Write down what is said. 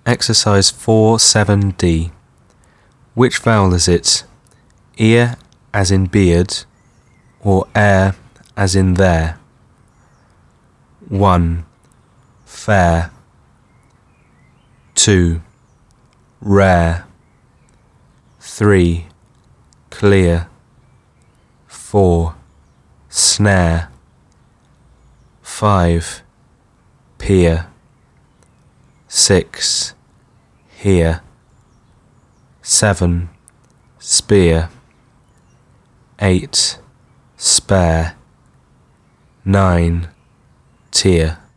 Exercise 4-7D. Which vowel is it? Ear as in beard or air as in there? 1. Fair. 2. Rare. 3. Clear. 4. Snare. 5. Peer. 6. Here. 7. Spear. 8. Spare. 9. Tear.